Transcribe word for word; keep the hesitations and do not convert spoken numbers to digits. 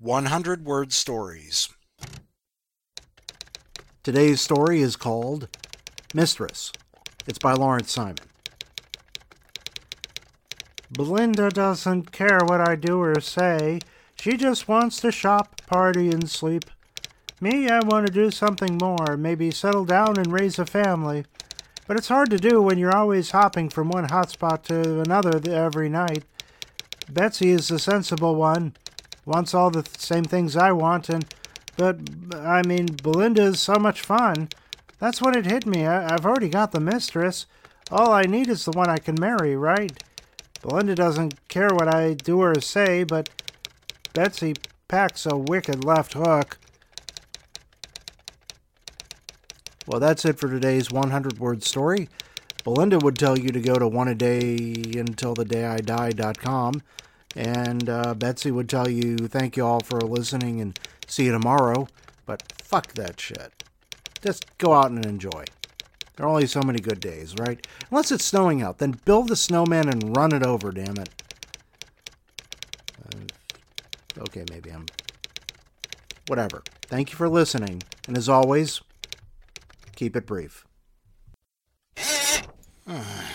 one hundred word stories. Today's story is called Mistress. It's by Lawrence Simon. Belinda doesn't care what I do or say. She just wants to shop, party, and sleep. Me, I want to do something more, maybe settle down and raise a family. But it's hard to do when you're always hopping from one hotspot to another every night. Betsy is the sensible one, wants all the th- same things I want, and but, I mean, Belinda is so much fun. That's when it hit me. I, I've already got the mistress. All I need is the one I can marry, right? Belinda doesn't care what I do or say, but Betsy packs a wicked left hook. Well, that's it for today's one hundred word story. Belinda would tell you to go to one a day until the day I die dot com, and uh, Betsy would tell you thank you all for listening and see you tomorrow, but fuck that shit. Just go out and enjoy. There are only so many good days, right? Unless it's snowing out, then build a snowman and run it over, damn it. Uh, okay, maybe I'm... Whatever. Thank you for listening, and as always, keep it brief.